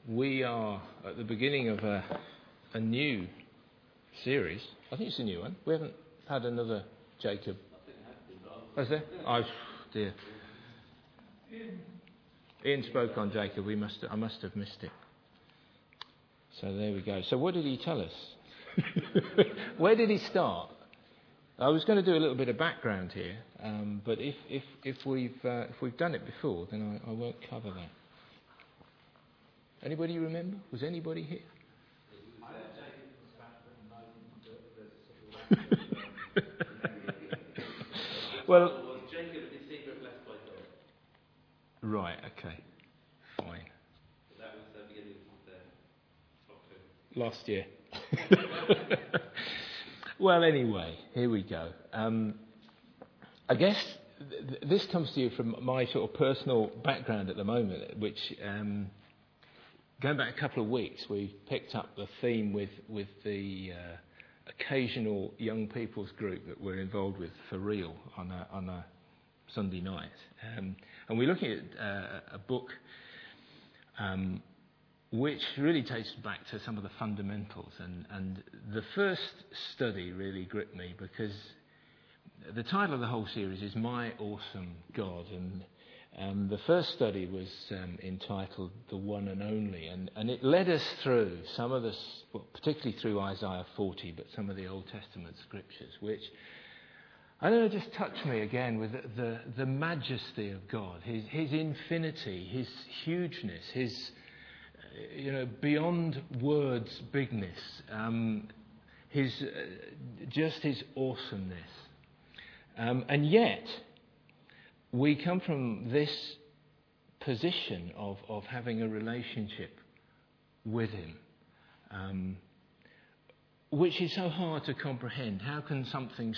We are at the beginning of a new series. I think it's a new one. We haven't had another Jacob. Has there? Oh dear. Ian spoke on Jacob. I must have missed it. So there we go. So what did he tell us? Where did he start? I was going to do a little bit of background here, but if we've done it before, then I won't cover that. Anybody remember? Was anybody here? Well, Jacob is secret left by God. Right. Okay. Fine. That was the beginning of Last year. Well, anyway, here we go. I guess this comes to you from my sort of personal background at the moment, which, going back a couple of weeks, we picked up the theme with the occasional young people's group that we're involved with for real on a Sunday night. And we're looking at a book which really takes us back to some of the fundamentals. And the first study really gripped me because the title of the whole series is My Awesome God. And the first study was entitled The One and Only. And it led us through some of particularly through Isaiah 40, but some of the Old Testament scriptures, which, I don't know, just touched me again with the majesty of God, his infinity, his hugeness, his beyond words bigness, his awesomeness, and yet we come from this position of having a relationship with him, which is so hard to comprehend. How can something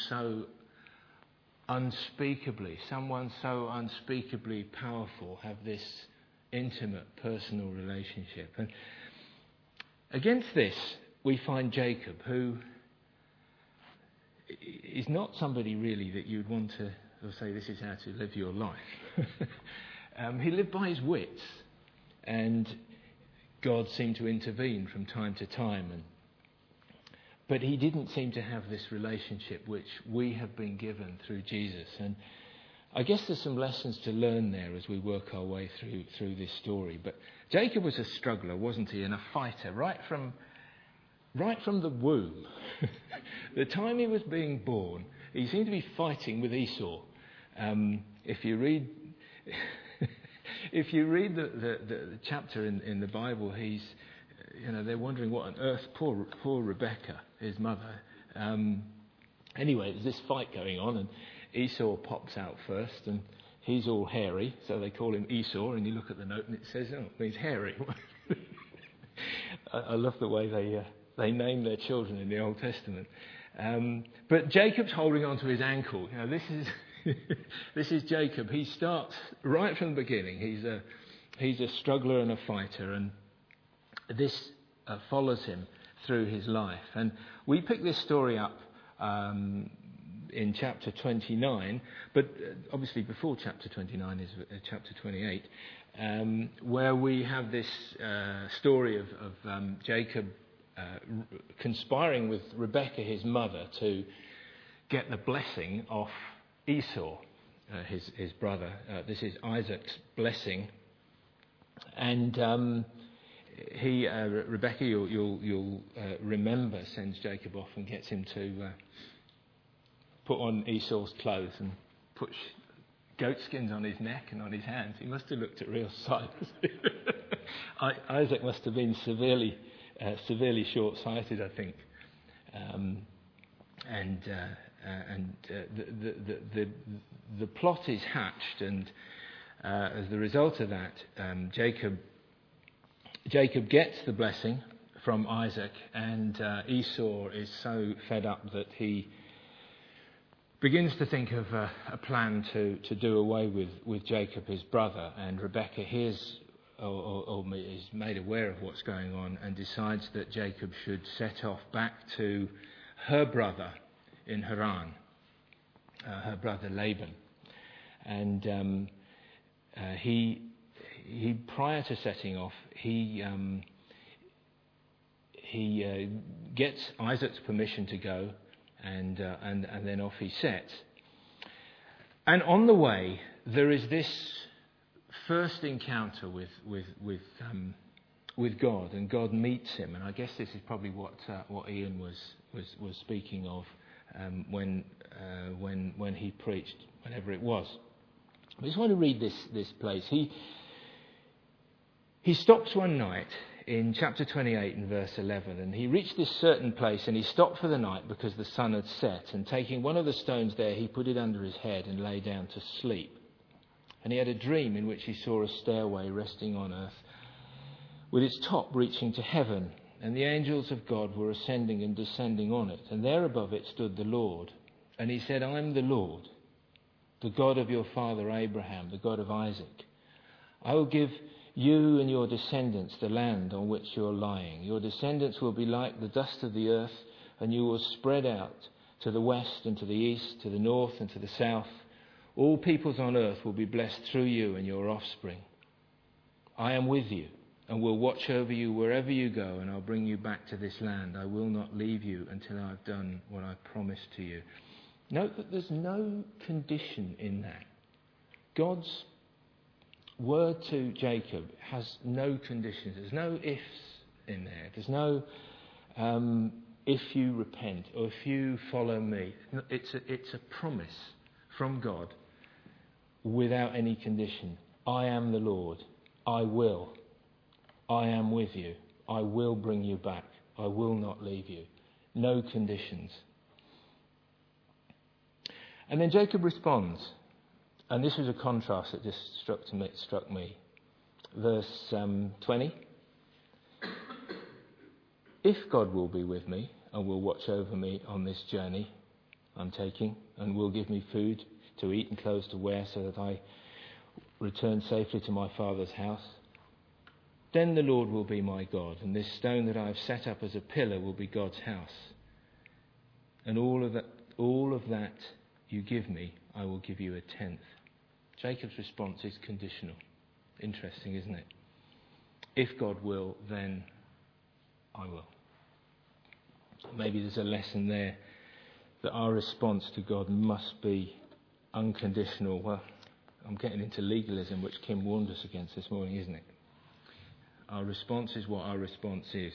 someone so unspeakably powerful have this intimate personal relationship? And against this we find Jacob, who is not somebody really that you'd want to say this is how to live your life. He lived by his wits, and God seemed to intervene from time to time, but he didn't seem to have this relationship which we have been given through Jesus. And I guess there's some lessons to learn there as we work our way through this story. But Jacob was a struggler, wasn't he, and a fighter right from the womb. The time he was being born, he seemed to be fighting with Esau. If you read the chapter in the Bible, he's they're wondering what on earth poor Rebecca, his mother. Anyway, there's this fight going on, and Esau pops out first, and he's all hairy, so they call him Esau. And you look at the note, and it says, "Oh, he's hairy." I love the way they name their children in the Old Testament. But Jacob's holding on to his ankle. This is Jacob. He starts right from the beginning. He's a struggler and a fighter, and this follows him through his life. And we pick this story up in chapter 29, but obviously before chapter 29 is chapter 28, where we have this story of Jacob conspiring with Rebekah, his mother, to get the blessing off Esau, his brother. This is Isaac's blessing, and Rebekah, you'll remember, sends Jacob off and gets him to put on Esau's clothes and put goat skins on his neck and on his hands. He must have looked at real sight. Isaac must have been severely short-sighted, I think. The plot is hatched, and as the result of that, Jacob gets the blessing from Isaac, and Esau is so fed up that he begins to think of a plan to do away with Jacob, his brother. And Rebekah hears or is made aware of what's going on and decides that Jacob should set off back to her brother in Haran, her brother Laban. And he prior to setting off, he gets Isaac's permission to go, and then off he sets. And on the way, there is this first encounter with God, and God meets him. And I guess this is probably what Ian was speaking of when he preached, whenever it was. I just want to read this place. He stops one night in chapter 28 and verse 11, and he reached this certain place, and he stopped for the night because the sun had set, and taking one of the stones there, he put it under his head and lay down to sleep. And he had a dream in which he saw a stairway resting on earth, with its top reaching to heaven, and the angels of God were ascending and descending on it, and there above it stood the Lord. And he said, I am the Lord, the God of your father Abraham, the God of Isaac. I will give you and your descendants the land on which you are lying. Your descendants will be like the dust of the earth, and you will spread out to the west and to the east, to the north and to the south. All peoples on earth will be blessed through you and your offspring. I am with you and will watch over you wherever you go, and I'll bring you back to this land. I will not leave you until I've done what I promised to you. Note that there's no condition in that. God's word to Jacob has no conditions. There's no ifs in there. There's no if you repent or if you follow me. It's a promise from God without any condition. I am the Lord. I will. I am with you. I will bring you back. I will not leave you. No conditions. And then Jacob responds. And this was a contrast that just struck me. Verse 20. If God will be with me and will watch over me on this journey I'm taking, and will give me food to eat and clothes to wear so that I return safely to my father's house, then the Lord will be my God, and this stone that I have set up as a pillar will be God's house. And all of that you give me, I will give you a tenth. Jacob's response is conditional. Interesting, isn't it? If God will, then I will. Maybe there's a lesson there that our response to God must be unconditional. Well, I'm getting into legalism, which Kim warned us against this morning, isn't it? Our response is what our response is.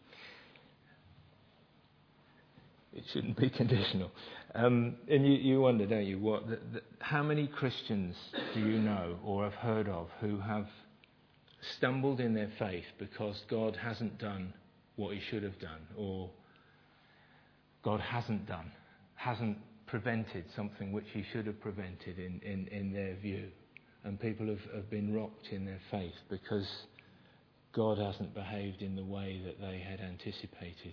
It shouldn't be conditional. And you wonder, don't you, how many Christians do you know or have heard of who have stumbled in their faith because God hasn't done what he should have done, or God hasn't prevented something which he should have prevented in their view. And people have been rocked in their faith because God hasn't behaved in the way that they had anticipated.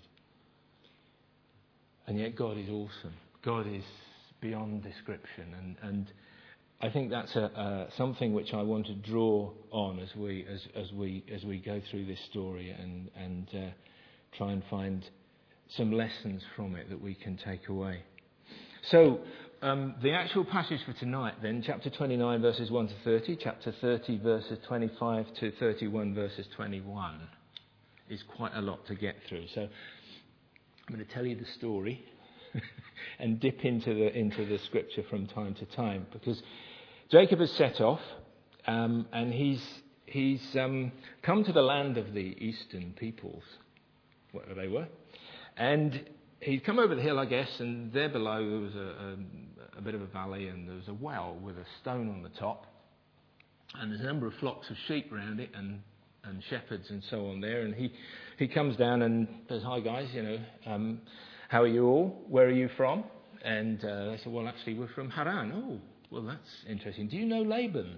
And yet God is awesome. God is beyond description, and I think that's something which I want to draw on as we go through this story and try and find some lessons from it that we can take away. So the actual passage for tonight, then, chapter 29 verses 1 to 30, chapter 30 verses 25 to 31 verses 21, is quite a lot to get through. So I'm going to tell you the story and dip into the scripture from time to time, because Jacob has set off and he's come to the land of the eastern peoples, whatever they were, and he'd come over the hill, I guess, and there below there was a bit of a valley, and there was a well with a stone on the top, and there's a number of flocks of sheep around it and shepherds and so on there, and he comes down and says, "Hi guys, how are you all? Where are you from?" And they said, "Well, actually, we're from Haran." "Oh, well, that's interesting. Do you know Laban,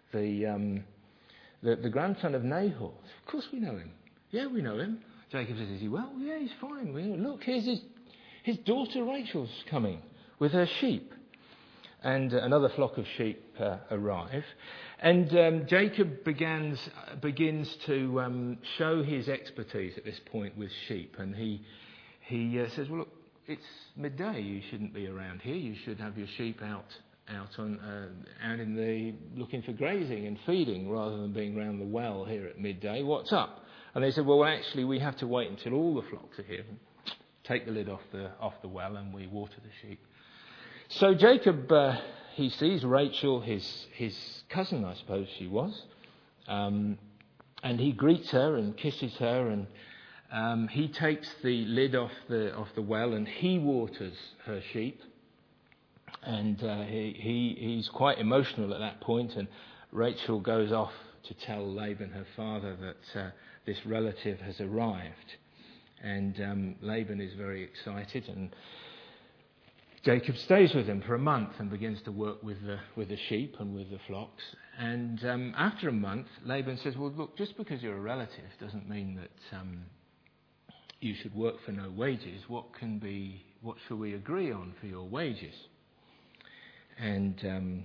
the grandson of Nahor?" "Of course we know him." "Yeah, we know him." Jacob says, "Is he well?" "Yeah, he's fine. Look, here's his daughter Rachel's coming with her sheep." And another flock of sheep arrive. And Jacob begins to show his expertise at this point with sheep. And he says, "Well, look, it's midday. You shouldn't be around here. You should have your sheep out out in the looking for grazing and feeding rather than being round the well here at midday. What's up? And they said, well, actually, we have to wait until all the flocks are here. Take the lid off the well and we water the sheep. So Jacob, he sees Rachel, his cousin, I suppose she was, and he greets her and kisses her, and he takes the lid off the well and he waters her sheep. And he's quite emotional at that point, and Rachel goes off to tell Laban, her father, that this relative has arrived. And Laban is very excited, and Jacob stays with him for a month and begins to work with the sheep and with the flocks. And after a month, Laban says, well, look, just because you're a relative doesn't mean that you should work for no wages. What shall we agree on for your wages? And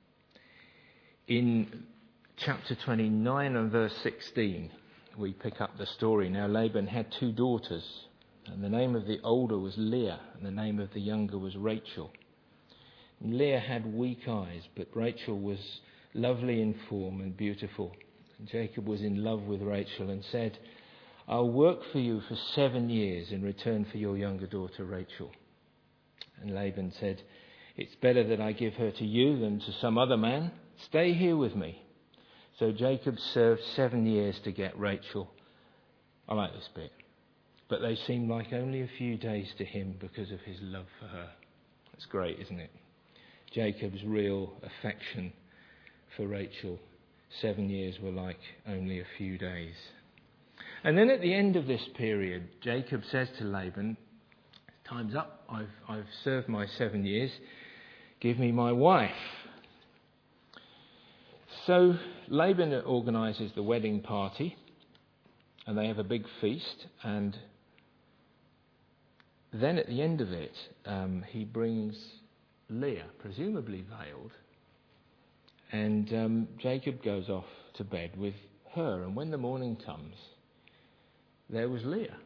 in chapter 29 and verse 16, we pick up the story. Now Laban had 2 daughters, and the name of the older was Leah, and the name of the younger was Rachel. And Leah had weak eyes, but Rachel was lovely in form and beautiful. And Jacob was in love with Rachel and said, I'll work for you for 7 years in return for your younger daughter Rachel. And Laban said, it's better that I give her to you than to some other man. Stay here with me. So Jacob served 7 years to get Rachel. I like this bit. But they seemed like only a few days to him because of his love for her. That's great, isn't it? Jacob's real affection for Rachel, 7 years were like only a few days. And then at the end of this period, Jacob says to Laban, time's up. I've served my 7 years. Give me my wife. So Laban organises the wedding party, and they have a big feast, and then at the end of it, he brings Leah, presumably veiled, and Jacob goes off to bed with her, and when the morning comes, there was Leah.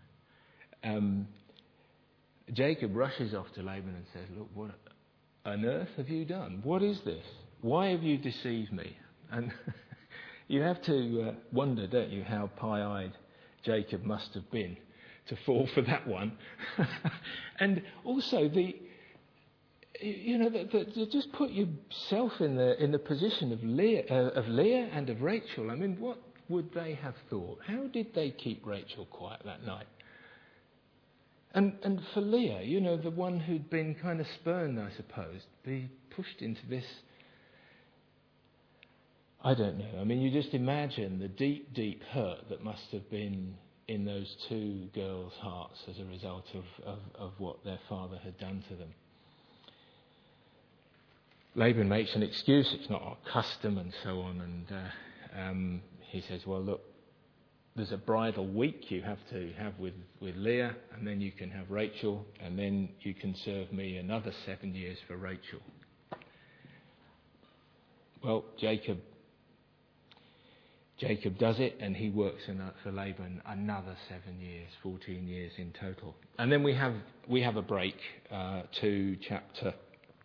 Jacob rushes off to Laban and says, look, what on earth have you done? What is this? Why have you deceived me? And you have to wonder, don't you, how pie-eyed Jacob must have been to fall for that one. And also just put yourself in the position of Leah and of Rachel. I mean, what would they have thought? How did they keep Rachel quiet that night? And for Leah, the one who'd been kind of spurned, I suppose, be pushed into this. I don't know. I mean, you just imagine the deep, deep hurt that must have been in those 2 girls' hearts as a result of what their father had done to them. Laban makes an excuse. It's not our custom and so on. And he says, well, look, there's a bridal week you have to have with Leah, and then you can have Rachel, and then you can serve me another 7 years for Rachel. Well, Jacob does it, and he works for Laban another 7 years, 14 years in total. And then we have a break to chapter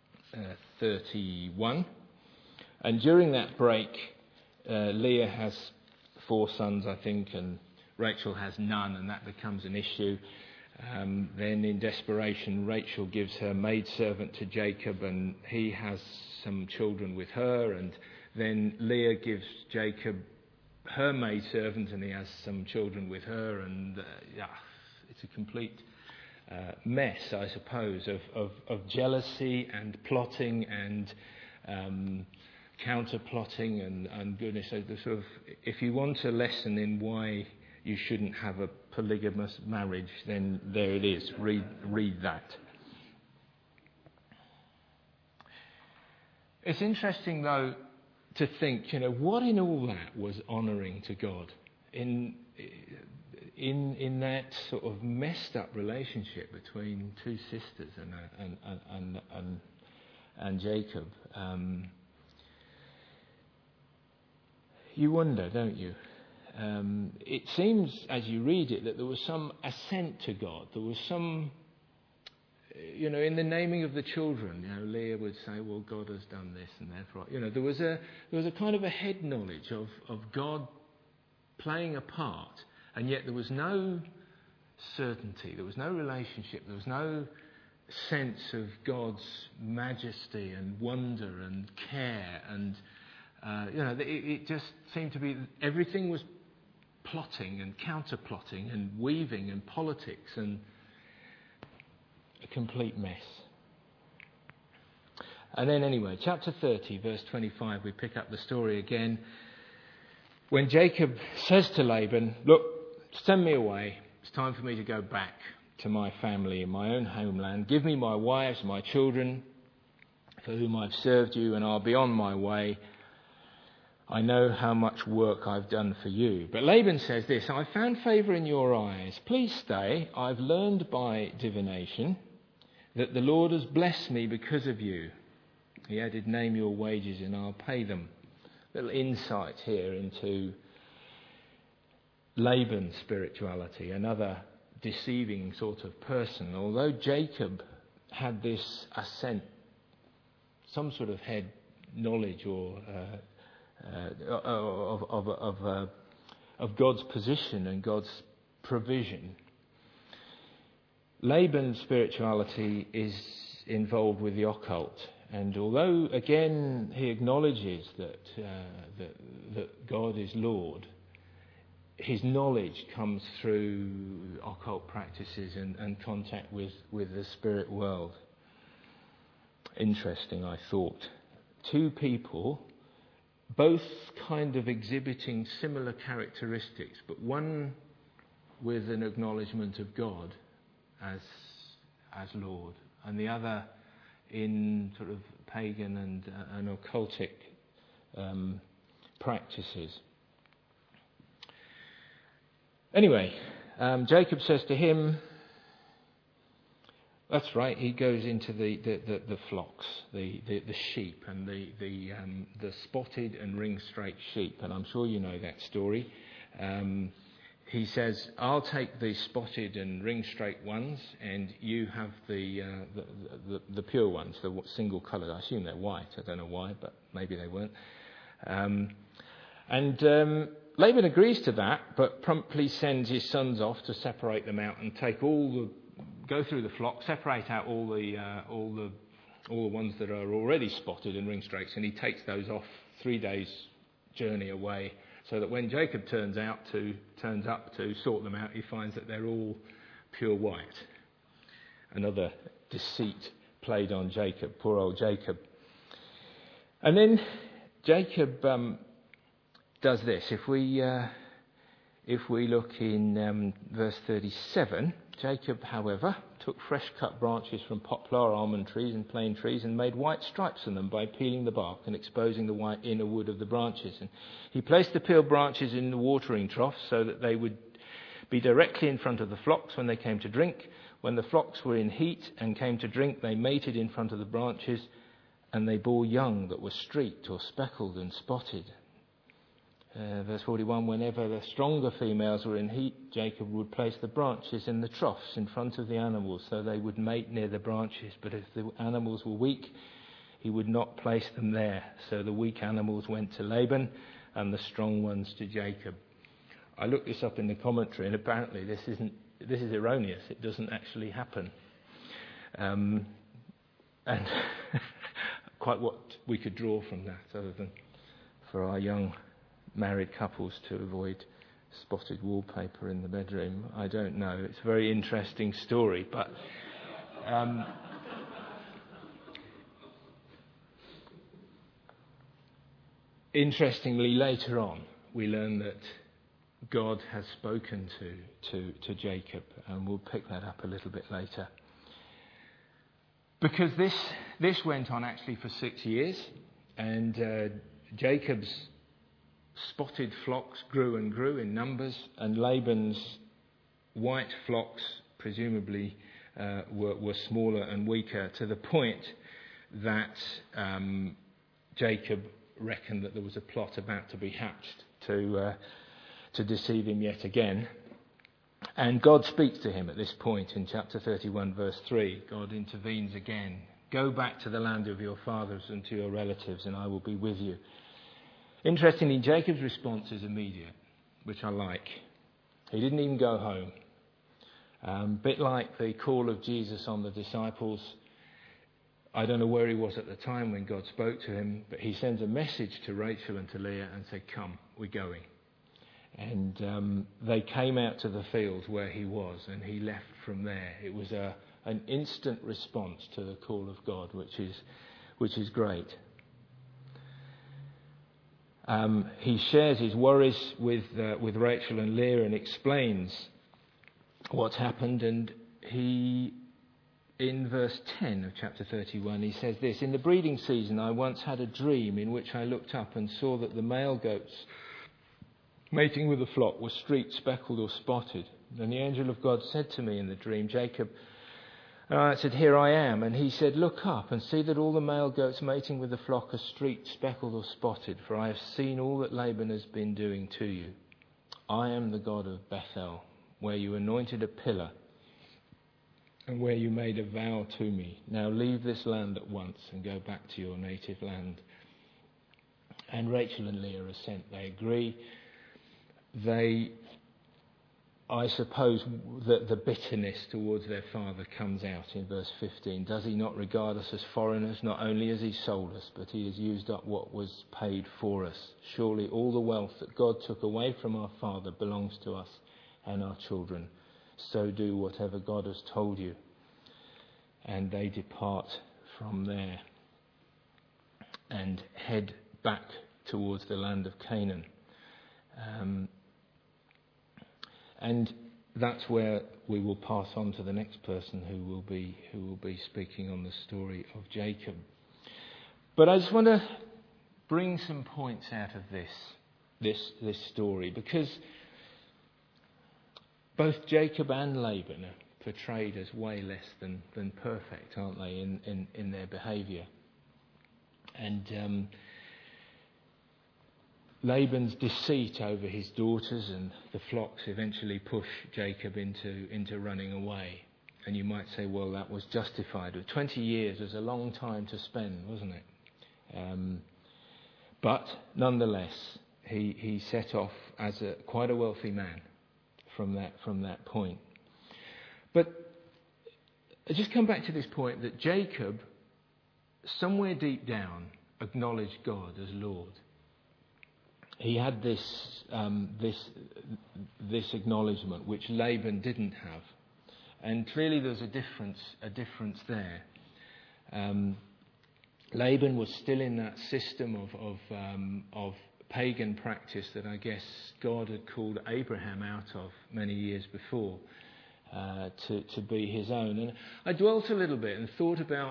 31. And during that break, Leah has 4 sons, I think, and Rachel has none, and that becomes an issue. Then in desperation, Rachel gives her maidservant to Jacob, and he has some children with her, and then Leah gives Jacob her maidservant, and he has some children with her, and it's a complete mess, I suppose, of jealousy and plotting and counter-plotting and goodness. So the sort of, if you want a lesson in why you shouldn't have a polygamous marriage, then there it is. Read that. It's interesting, though, to think, what in all that was honouring to God in that sort of messed up relationship between 2 sisters and Jacob. You wonder, don't you? It seems, as you read it, that there was some assent to God. There was some in the naming of the children, Leah would say, well, God has done this and therefore, there was a kind of a head knowledge of God playing a part, and yet there was no certainty, there was no relationship, there was no sense of God's majesty and wonder and care, and it just seemed to be everything was plotting and counter-plotting and weaving and politics and a complete mess. And then anyway, chapter 30, verse 25, we pick up the story again. When Jacob says to Laban, look, send me away. It's time for me to go back to my family in my own homeland. Give me my wives, my children, for whom I've served you, and I'll be on my way. I know how much work I've done for you. But Laban says this, I found favour in your eyes. Please stay. I've learned by divination that the Lord has blessed me because of you. He added, name your wages and I'll pay them. Little insight here into Laban's spirituality, another deceiving sort of person. Although Jacob had this assent, some sort of head knowledge or of God's position and God's provision, Laban's spirituality is involved with the occult. And although, again, he acknowledges that God is Lord, his knowledge comes through occult practices and contact with the spirit world. Interesting, I thought. Two people, both kind of exhibiting similar characteristics, but one with an acknowledgement of God as Lord, and the other in sort of pagan and occultic practices. Anyway, Jacob says to him, that's right, he goes into the flocks, the sheep, and the spotted and ring-straight sheep, and I'm sure you know that story. He says, I'll take the spotted and ring-straight ones, and you have the pure ones, the single coloured. I assume they're white. I don't know why, but maybe they weren't. Laban agrees to that, but promptly sends his sons off to separate them out and go through the flock, separate out all the ones that are already spotted and ring-straights, and he takes those off 3 days' journey away, so that when Jacob turns up to sort them out, he finds that they're all pure white. Another deceit played on Jacob, poor old Jacob. And then Jacob does this. If we look in verse 37, Jacob, however, took fresh-cut branches from poplar, almond trees and plane trees and made white stripes on them by peeling the bark and exposing the white inner wood of the branches. And he placed the peeled branches in the watering troughs so that they would be directly in front of the flocks when they came to drink. When the flocks were in heat and came to drink, they mated in front of the branches, and they bore young that were streaked or speckled and spotted. Verse 41, whenever the stronger females were in heat, Jacob would place the branches in the troughs in front of the animals so they would mate near the branches. But if the animals were weak, he would not place them there. So the weak animals went to Laban and the strong ones to Jacob. I looked this up in the commentary, and apparently this is erroneous. It doesn't actually happen. And quite what we could draw from that, other than for our young married couples to avoid spotted wallpaper in the bedroom. I don't know. It's a very interesting story, but interestingly, later on, we learn that God has spoken to Jacob, and we'll pick that up a little bit later. Because this went on actually for 6 years, and Jacob's spotted flocks grew and grew in numbers, and Laban's white flocks presumably were smaller and weaker, to the point that Jacob reckoned that there was a plot about to be hatched to deceive him yet again. And God speaks to him at this point in chapter 31, verse 3. God intervenes again. Go back to the land of your fathers and to your relatives, and I will be with you. Interestingly, Jacob's response is immediate, which I like. He didn't even go home. Bit like the call of Jesus on the disciples. I don't know where he was at the time when God spoke to him, but he sends a message to Rachel and to Leah and said, come, we're going. And they came out to the fields where he was, and he left from there. It was an instant response to the call of God, which is great. He shares his worries with Rachel and Leah and explains what's happened. And he, in verse 10 of chapter 31, he says this: in the breeding season I once had a dream in which I looked up and saw that the male goats mating with the flock were streaked, speckled or spotted. And the angel of God said to me in the dream, Jacob. And I said, here I am. And he said, look up and see that all the male goats mating with the flock are streaked, speckled or spotted, for I have seen all that Laban has been doing to you. I am the God of Bethel, where you anointed a pillar and where you made a vow to me. Now leave this land at once and go back to your native land. And Rachel and Leah assent. They agree. I suppose that the bitterness towards their father comes out in verse 15. Does he not regard us as foreigners? Not only has he sold us, but he has used up what was paid for us. Surely all the wealth that God took away from our father belongs to us and our children. So do whatever God has told you. And they depart from there and head back towards the land of Canaan. And that's where we will pass on to the next person who will be speaking on the story of Jacob. But I just want to bring some points out of this story, because both Jacob and Laban are portrayed as way less than perfect, aren't they, in their behaviour. And Laban's deceit over his daughters and the flocks eventually push Jacob into running away. And you might say, well, that was justified. 20 years was a long time to spend, wasn't it? But nonetheless, he set off as quite a wealthy man from that point. But I just come back to this point that Jacob, somewhere deep down, acknowledged God as Lord. He had this acknowledgement which Laban didn't have, and clearly there's a difference there. Laban was still in that system of pagan practice that I guess God had called Abraham out of many years before to be his own. And I dwelt a little bit and thought about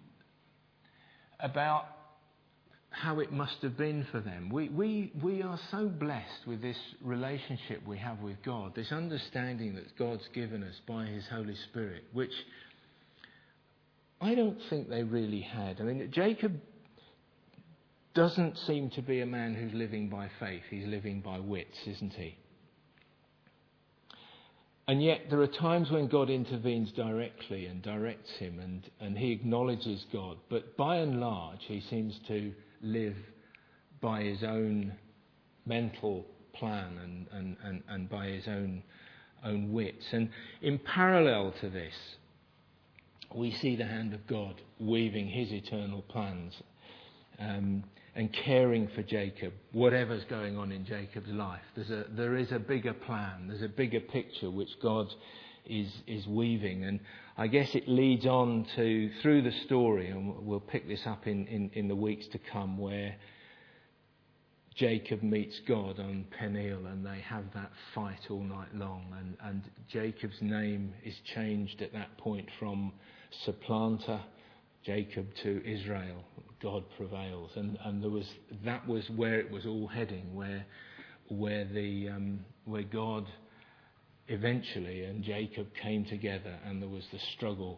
how it must have been for them. We are so blessed with this relationship we have with God, this understanding that God's given us by his Holy Spirit, which I don't think they really had. I mean, Jacob doesn't seem to be a man who's living by faith. He's living by wits, isn't he? And yet there are times when God intervenes directly and directs him, and he acknowledges God. But by and large, he seems to live by his own mental plan and by his own wits. And in parallel to this, we see the hand of God weaving his eternal plans and caring for Jacob, whatever's going on in Jacob's life. There is a bigger plan, there's a bigger picture which God is weaving. And I guess it leads on to, through the story, and we'll pick this up in the weeks to come, where Jacob meets God on Peniel and they have that fight all night long, and Jacob's name is changed at that point from supplanter Jacob to Israel. God prevails, and that was where it was all heading, where God eventually and Jacob came together, and there was the struggle,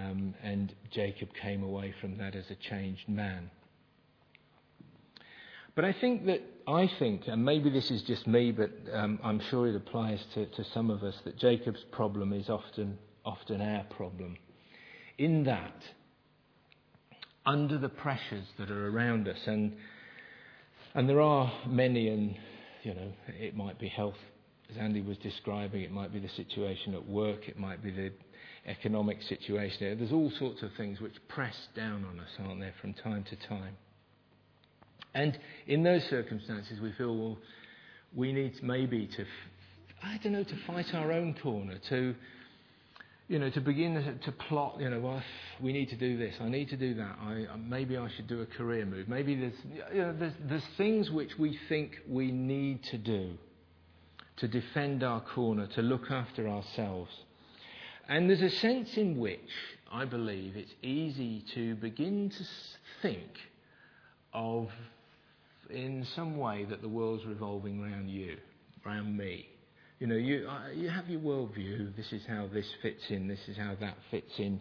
and Jacob came away from that as a changed man. But I think, and maybe this is just me, but I'm sure it applies to some of us, that Jacob's problem is often our problem. In that, under the pressures that are around us, and there are many, and it might be health, as Andy was describing, it might be the situation at work, it might be the economic situation. There's all sorts of things which press down on us, aren't there, from time to time. And in those circumstances, we feel, well, we need maybe to fight our own corner, to begin to plot, well, we need to do this, I need to do that, maybe I should do a career move. Maybe there's things which we think we need to do to defend our corner, to look after ourselves. And there's a sense in which I believe it's easy to begin to think of, in some way, that the world's revolving around you, around me. You have your worldview. This is how this fits in. This is how that fits in.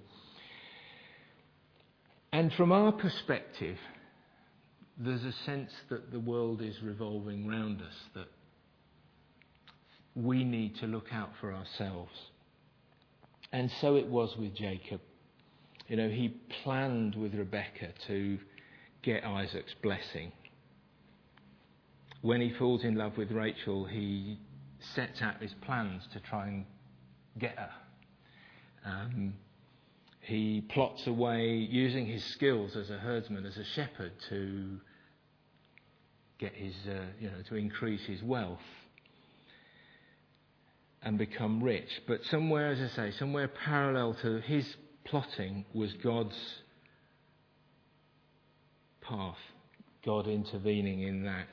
And from our perspective, there's a sense that the world is revolving around us, that we need to look out for ourselves. And so it was with Jacob. He planned with Rebekah to get Isaac's blessing. When he falls in love with Rachel, he sets out his plans to try and get her. He plots away, using his skills as a herdsman, as a shepherd, to get his, to increase his wealth and become rich. But somewhere, as I say, somewhere parallel to his plotting was God's path, God intervening in that.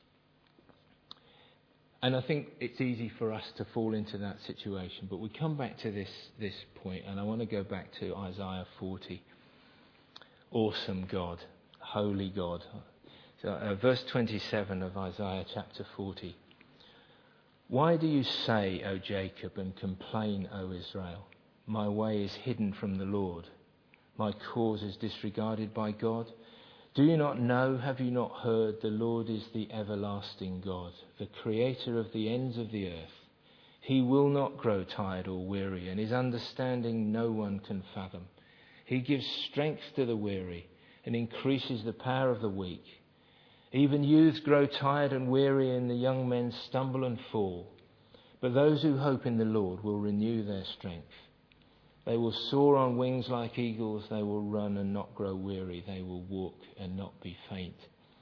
And I think it's easy for us to fall into that situation. But we come back to this point, and I want to go back to Isaiah 40. Awesome God, holy God. So, verse 27 of Isaiah chapter 40. Why do you say, O Jacob, and complain, O Israel? My way is hidden from the Lord. My cause is disregarded by God. Do you not know, have you not heard, the Lord is the everlasting God, the creator of the ends of the earth. He will not grow tired or weary, and his understanding no one can fathom. He gives strength to the weary and increases the power of the weak. Even youths grow tired and weary, and the young men stumble and fall. But those who hope in the Lord will renew their strength. They will soar on wings like eagles. They will run and not grow weary. They will walk and not be faint.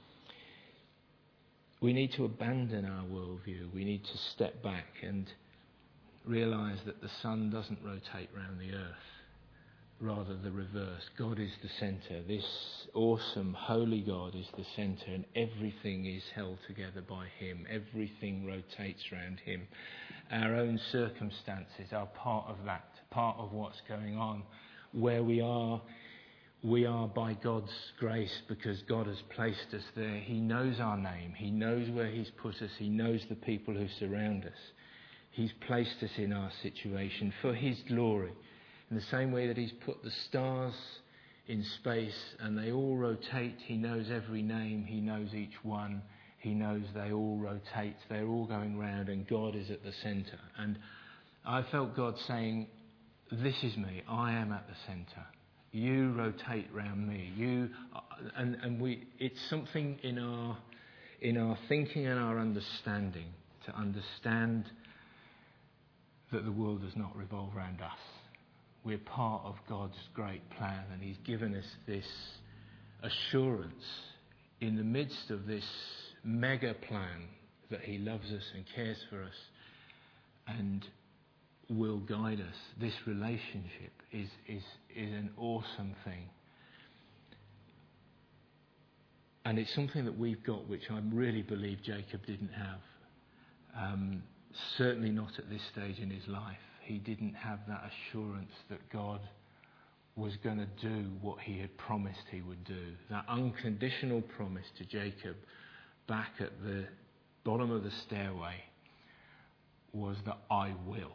We need to abandon our worldview. We need to step back and realise that the sun doesn't rotate round the earth. Rather the reverse. God is the centre. This awesome, holy God is the centre, and everything is held together by him. Everything rotates around him. Our own circumstances are part of that, part of what's going on. Where we are by God's grace, because God has placed us there. He knows our name. He knows where he's put us. He knows the people who surround us. He's placed us in our situation for his glory. In the same way that he's put the stars in space and they all rotate, he knows every name, he knows each one, he knows they all rotate, they're all going round, and God is at the centre. And I felt God saying, this is me, I am at the centre. You rotate round me. It's something in our thinking and our understanding to understand that the world does not revolve around us. We're part of God's great plan, and he's given us this assurance in the midst of this mega plan that he loves us and cares for us and will guide us. This relationship is an awesome thing. And it's something that we've got, which I really believe Jacob didn't have. Certainly not at this stage in his life. He didn't have that assurance that God was going to do what he had promised he would do. That unconditional promise to Jacob back at the bottom of the stairway was that I will.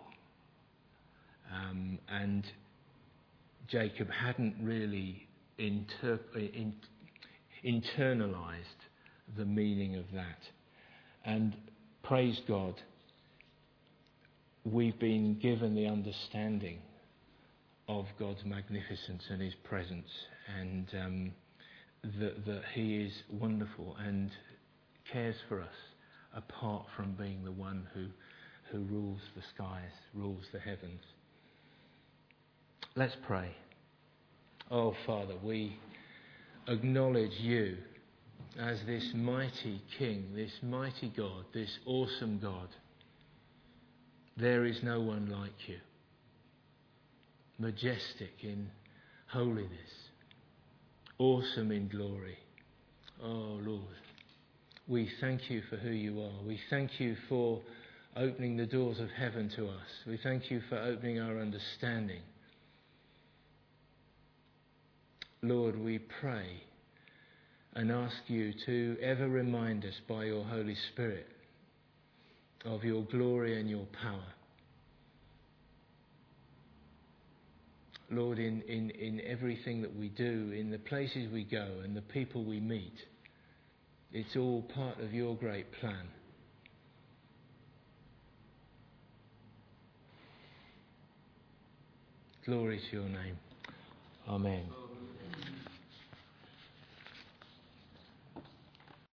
And Jacob hadn't really internalized the meaning of that. And praise God, we've been given the understanding of God's magnificence and his presence, and that he is wonderful and cares for us apart from being the one who rules the skies, rules the heavens. Let's pray. Oh, Father, we acknowledge you as this mighty King, this mighty God, this awesome God. There is no one like you. Majestic in holiness, awesome in glory. Oh, Lord, we thank you for who you are. We thank you for opening the doors of heaven to us. We thank you for opening our understanding. Lord, we pray and ask you to ever remind us by your Holy Spirit of your glory and your power. Lord, in everything that we do, in the places we go and the people we meet, it's all part of your great plan. Glory to your name. Amen.